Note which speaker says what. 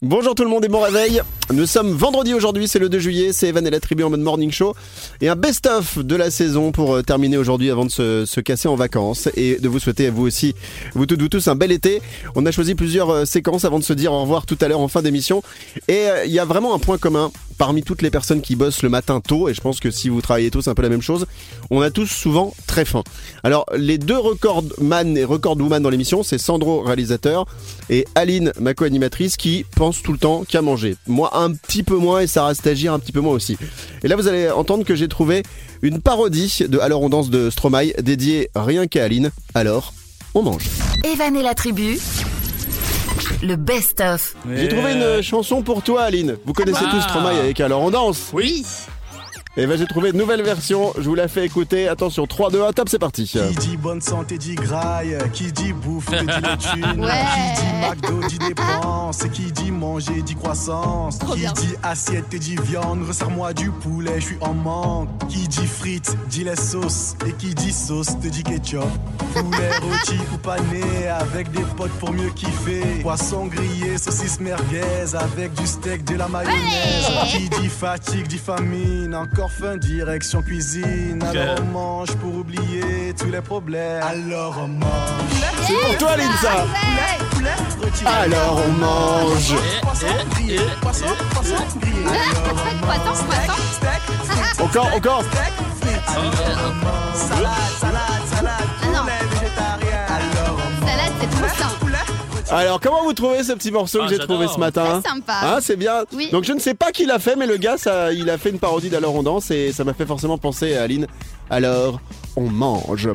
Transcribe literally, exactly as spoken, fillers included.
Speaker 1: Bonjour tout le monde et bon réveil. Nous sommes vendredi aujourd'hui, c'est le deux juillet, c'est Evan et la tribu en mode morning show et un best-of de la saison pour euh, terminer aujourd'hui avant de se, se casser en vacances et de vous souhaiter à vous aussi, vous toutes, vous tous, un bel été. On a choisi plusieurs euh, séquences avant de se dire au revoir tout à l'heure en fin d'émission et il euh, y a vraiment un point commun parmi toutes les personnes qui bossent le matin tôt, et je pense que si vous travaillez tôt c'est un peu la même chose, on a tous souvent très faim. Alors les deux recordman et recordwoman dans l'émission, c'est Sandro, réalisateur, et Aline, ma co-animatrice, qui pense tout le temps qu'à manger. Moi un petit peu moins et Sarah Stagiaire un petit peu moins aussi. Et là vous allez entendre que j'ai trouvé une parodie de Alors on danse de Stromae dédiée rien qu'à Aline. Alors on mange.
Speaker 2: Evan et la tribu, le best-of.
Speaker 1: J'ai trouvé une chanson pour toi Aline. Vous connaissez
Speaker 3: Ah.
Speaker 1: tous Stromae avec Alors on danse.
Speaker 3: Oui.
Speaker 1: Et ben j'ai trouvé une nouvelle version, je vous la fais écouter. Attention, trois, deux, un, top, c'est parti.
Speaker 4: Qui dit bonne santé dit graille, qui dit bouffe dit les thunes,
Speaker 5: Ouais.
Speaker 4: qui dit McDo dit dépenses, qui dit manger dit croissance,
Speaker 5: Trop
Speaker 4: qui
Speaker 5: bien.
Speaker 4: dit assiette dit viande, resserre-moi du poulet, je suis en manque, qui dit frites dit les sauces, et qui dit sauce te dit ketchup, poulet rôti ou pané avec des potes pour mieux kiffer, poisson grillé, saucisse merguez avec du steak, de la mayonnaise, qui dit fatigue dit famine, encore faim direction cuisine, alors on mange pour oublier tous les problèmes, alors on mange.
Speaker 1: C'est pour toi Aline ça. Alors on mange.
Speaker 4: Poisson grillé, poisson, poisson grillé. Alors on mange.
Speaker 5: Croissant, croissant.
Speaker 4: Steak, frites,
Speaker 1: Encore, encore.
Speaker 4: steak, frites. Salade, salade, salade,
Speaker 5: Ah non.
Speaker 4: poulet végétarien. Alors on mange.
Speaker 5: Salade, c'est trop sain.
Speaker 4: Poulet,
Speaker 1: Alors comment vous trouvez ce petit morceau
Speaker 3: Ah,
Speaker 1: que j'ai
Speaker 3: j'adore.
Speaker 1: trouvé ce matin?
Speaker 5: Très sympa.
Speaker 1: Hein, c'est bien.
Speaker 5: Oui.
Speaker 1: Donc je ne sais pas qui l'a fait, mais le gars, ça, il a fait une parodie d'Alors on danse et ça m'a fait forcément penser à Aline. Alors on mange.